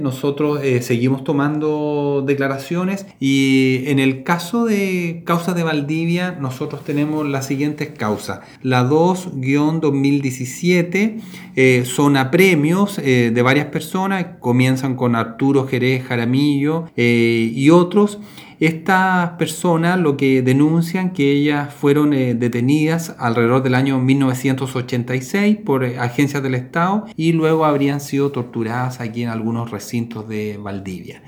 Nosotros seguimos tomando declaraciones y en el caso de causas de Valdivia nosotros tenemos las siguientes causas. La 2-2017 son apremios de varias personas, comienzan con Arturo Jerez Jaramillo y otros. Estas personas lo que denuncian que ellas fueron detenidas alrededor del año 1986 por agencias del Estado y luego habrían sido torturadas aquí en algunos recintos de Valdivia.